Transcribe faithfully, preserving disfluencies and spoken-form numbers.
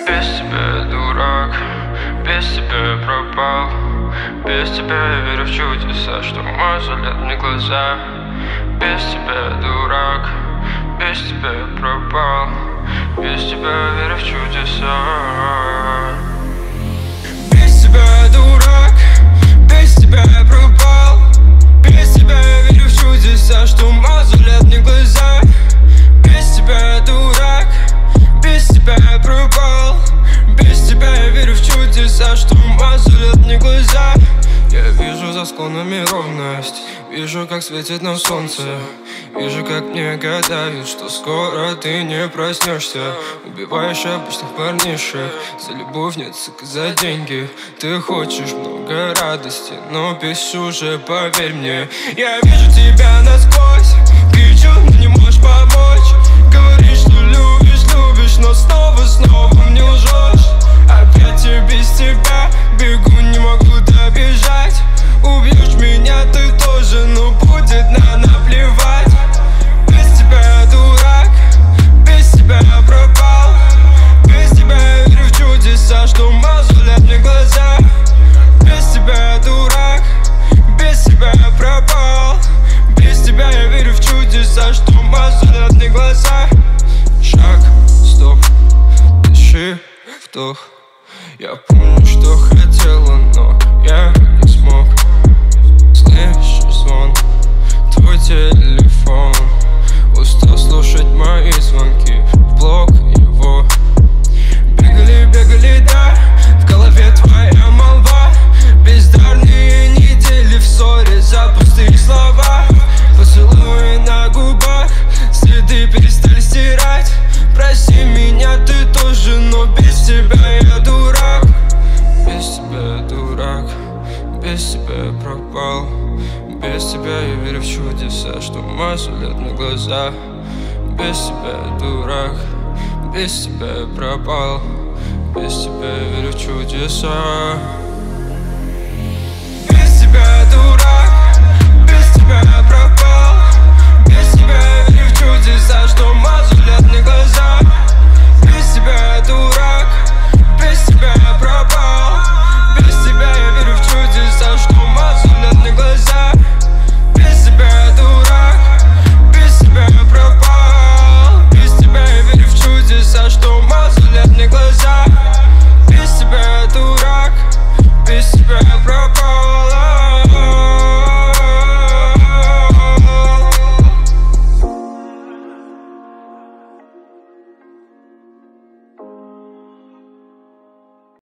Без тебя я дурак, без тебя я пропал. Без тебя я верю в чудеса, что мозолят мне глаза. Без тебя я дурак, без тебя я пропал. Без тебя я верю в чудеса. Без тебя я дурак, без тебя я пропал. Без тебя я верю в чудеса, что мозолят мне глаза. Без тебя я дурак, без тебя я пропал. Без тебя я верю в чудеса, что мозолят мне глаза. Я вижу за склонами ровность, вижу, как светит нам солнце. Вижу, как мне гадают, что скоро ты не проснешься. Убиваешь обычных парнишек за любовниц и за деньги. Ты хочешь много радости, но без уже, поверь мне. Я вижу тебя насквозь, кричу, но не можешь помочь. Говоришь, что любишь, любишь, но снова, снова мне лжешь. Опять я без тебя бегу, не могу добежать. Убьешь меня ты тоже, но будет на наплевать. Без тебя я дурак, без тебя я пропал. Без тебя я верю в чудеса, что мозолят мне глаза. Без тебя я дурак, без тебя я пропал. Без тебя я верю в чудеса, что мозолят мне глаза. Шаг, стоп, дыши, вдох. Я помню, что хотела, но я не смог. Слышу звон, твой телефон. Устал слушать мои звонки, в блок его. Бегали, бегали, да, в голове твоя молва. Бездарные недели в ссоре за пустые слова. Поцелуи на губах, следы перестали стирать. Прости меня, ты тоже, но без тебя я дурак. Без тебя я дурак, без тебя я пропал. Без тебя я верю в чудеса, что мозолят на глаза. Без тебя я дурак, без тебя я пропал. Без тебя я верю в чудеса. Без тебя я дурак, без тебя я пропал. Без тебя я верю в чудеса, что мозолят.